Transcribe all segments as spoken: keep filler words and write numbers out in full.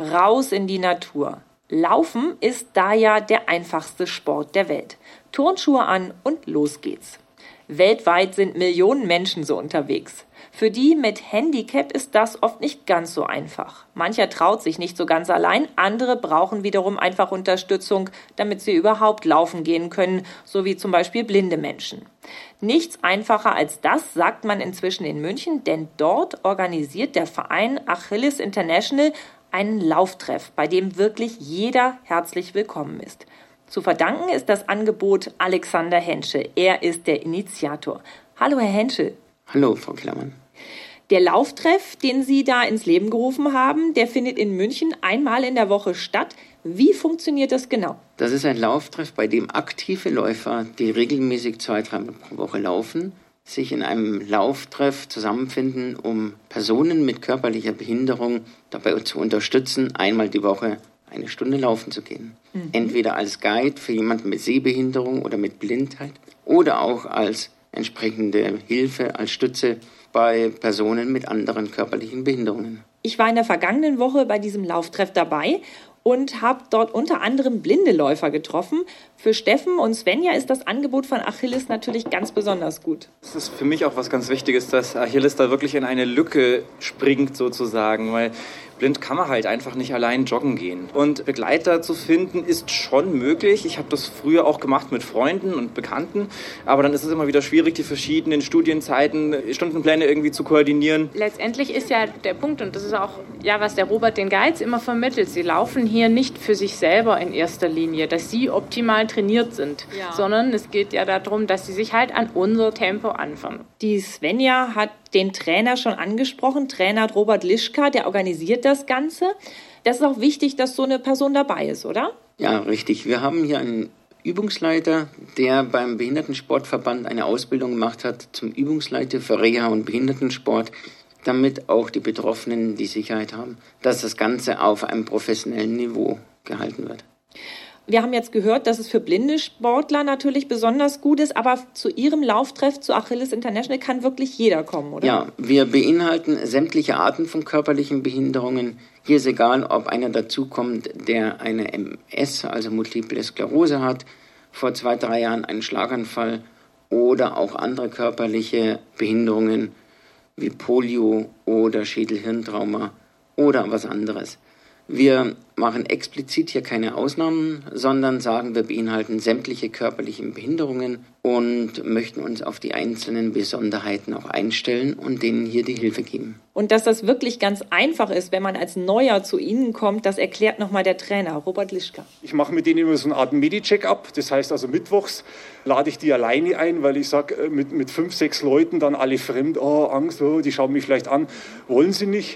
Raus in die Natur. Laufen ist da ja der einfachste Sport der Welt. Turnschuhe an und los geht's. Weltweit sind Millionen Menschen so unterwegs. Für die mit Handicap ist das oft nicht ganz so einfach. Mancher traut sich nicht so ganz allein, andere brauchen wiederum einfach Unterstützung, damit sie überhaupt laufen gehen können, so wie zum Beispiel blinde Menschen. Nichts einfacher als das, sagt man inzwischen in München, denn dort organisiert der Verein Achilles International einen Lauftreff, bei dem wirklich jeder herzlich willkommen ist. Zu verdanken ist das Angebot Alexander Henschel. Er ist der Initiator. Hallo, Herr Henschel. Hallo, Frau Klammann. Der Lauftreff, den Sie da ins Leben gerufen haben, der findet in München einmal in der Woche statt. Wie funktioniert das genau? Das ist ein Lauftreff, bei dem aktive Läufer, die regelmäßig zwei, dreimal pro Woche laufen, sich in einem Lauftreff zusammenfinden, um Personen mit körperlicher Behinderung dabei zu unterstützen, einmal die Woche eine Stunde laufen zu gehen. Mhm. Entweder als Guide für jemanden mit Sehbehinderung oder mit Blindheit oder auch als entsprechende Hilfe, als Stütze bei Personen mit anderen körperlichen Behinderungen. Ich war in der vergangenen Woche bei diesem Lauftreff dabei und habe dort unter anderem blinde Läufer getroffen. Für Steffen und Svenja ist das Angebot von Achilles natürlich ganz besonders gut. Es ist für mich auch was ganz Wichtiges, dass Achilles da wirklich in eine Lücke springt sozusagen, weil blind kann man halt einfach nicht allein joggen gehen. Und Begleiter zu finden ist schon möglich. Ich habe das früher auch gemacht mit Freunden und Bekannten, aber dann ist es immer wieder schwierig, die verschiedenen Studienzeiten, Stundenpläne irgendwie zu koordinieren. Letztendlich ist ja der Punkt, und das ist auch, ja, was der Robert den Guides immer vermittelt, sie laufen hier nicht für sich selber in erster Linie, dass sie optimal trainiert sind, ja. sondern es geht ja darum, dass sie sich halt an unser Tempo anfangen. Die Svenja hat den Trainer schon angesprochen, Trainer Robert Lischka, der organisiert das Ganze. Das ist auch wichtig, dass so eine Person dabei ist, oder? Ja, richtig. Wir haben hier einen Übungsleiter, der beim Behindertensportverband eine Ausbildung gemacht hat zum Übungsleiter für Reha- und Behindertensport, damit auch die Betroffenen die Sicherheit haben, dass das Ganze auf einem professionellen Niveau gehalten wird. Wir haben jetzt gehört, dass es für blinde Sportler natürlich besonders gut ist, aber zu Ihrem Lauftreff, zu Achilles International, kann wirklich jeder kommen, oder? Ja, wir beinhalten sämtliche Arten von körperlichen Behinderungen. Hier ist egal, ob einer dazukommt, der eine M S, also Multiple Sklerose hat, vor zwei, drei Jahren einen Schlaganfall oder auch andere körperliche Behinderungen wie Polio oder Schädelhirntrauma oder was anderes. Wir machen explizit hier keine Ausnahmen, sondern sagen, wir beinhalten sämtliche körperlichen Behinderungen und möchten uns auf die einzelnen Besonderheiten auch einstellen und denen hier die Hilfe geben. Und dass das wirklich ganz einfach ist, wenn man als Neuer zu Ihnen kommt, das erklärt nochmal der Trainer, Robert Lischka. Ich mache mit denen immer so eine Art Medi-Check-up. Das heißt also mittwochs lade ich die alleine ein, weil ich sage, mit, mit fünf, sechs Leuten dann alle fremd, oh, Angst, oh, die schauen mich vielleicht an, wollen sie nicht.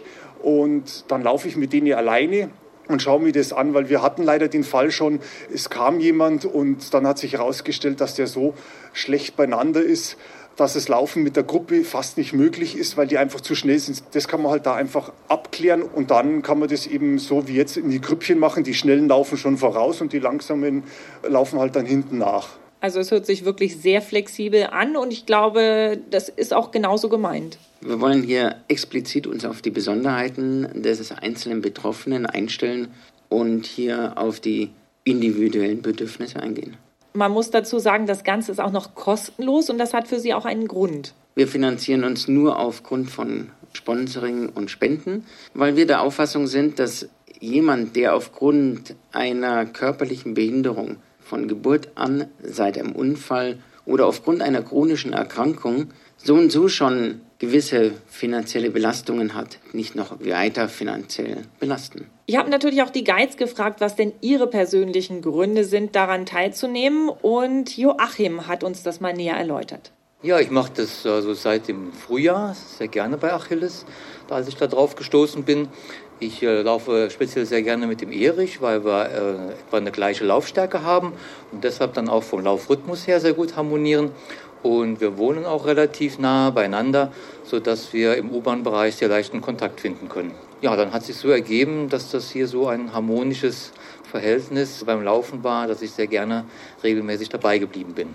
Und dann laufe ich mit denen alleine und schaue mir das an, weil wir hatten leider den Fall schon, es kam jemand und dann hat sich herausgestellt, dass der so schlecht beieinander ist, dass das Laufen mit der Gruppe fast nicht möglich ist, weil die einfach zu schnell sind. Das kann man halt da einfach abklären und dann kann man das eben so wie jetzt in die Grüppchen machen. Die Schnellen laufen schon voraus und die Langsamen laufen halt dann hinten nach. Also es hört sich wirklich sehr flexibel an und ich glaube, das ist auch genauso gemeint. Wir wollen hier explizit uns auf die Besonderheiten des einzelnen Betroffenen einstellen und hier auf die individuellen Bedürfnisse eingehen. Man muss dazu sagen, das Ganze ist auch noch kostenlos und das hat für Sie auch einen Grund. Wir finanzieren uns nur aufgrund von Sponsoring und Spenden, weil wir der Auffassung sind, dass jemand, der aufgrund einer körperlichen Behinderung von Geburt an, seit einem Unfall oder aufgrund einer chronischen Erkrankung so und so schon gewisse finanzielle Belastungen hat, nicht noch weiter finanziell belasten. Ich habe natürlich auch die Guides gefragt, was denn ihre persönlichen Gründe sind, daran teilzunehmen. Und Joachim hat uns das mal näher erläutert. Ja, ich mache das also seit dem Frühjahr sehr gerne bei Achilles, da als ich da drauf gestoßen bin. Ich äh, laufe speziell sehr gerne mit dem Erich, weil wir äh, etwa eine gleiche Laufstärke haben und deshalb dann auch vom Laufrhythmus her sehr gut harmonieren. Und wir wohnen auch relativ nah beieinander, sodass wir im U-Bahn-Bereich sehr leichten Kontakt finden können. Ja, dann hat sich so ergeben, dass das hier so ein harmonisches Verhältnis beim Laufen war, dass ich sehr gerne regelmäßig dabei geblieben bin.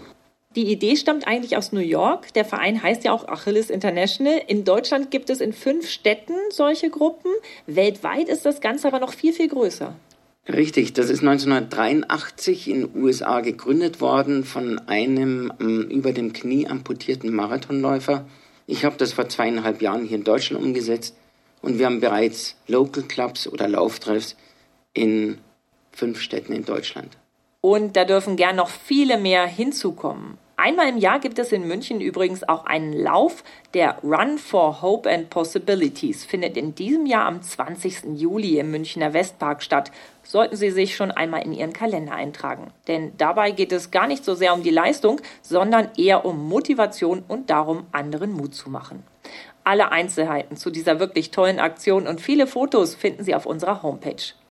Die Idee stammt eigentlich aus New York. Der Verein heißt ja auch Achilles International. In Deutschland gibt es in fünf Städten solche Gruppen. Weltweit ist das Ganze aber noch viel, viel größer. Richtig, das ist neunzehnhundertdreiundachtzig in den U S A gegründet worden von einem ähm, über dem Knie amputierten Marathonläufer. Ich habe das vor zweieinhalb Jahren hier in Deutschland umgesetzt und wir haben bereits Local Clubs oder Lauftreffs in fünf Städten in Deutschland. Und da dürfen gern noch viele mehr hinzukommen. Einmal im Jahr gibt es in München übrigens auch einen Lauf. Der Run for Hope and Possibilities findet in diesem Jahr am zwanzigsten Juli im Münchner Westpark statt. Sollten Sie sich schon einmal in Ihren Kalender eintragen. Denn dabei geht es gar nicht so sehr um die Leistung, sondern eher um Motivation und darum, anderen Mut zu machen. Alle Einzelheiten zu dieser wirklich tollen Aktion und viele Fotos finden Sie auf unserer Homepage.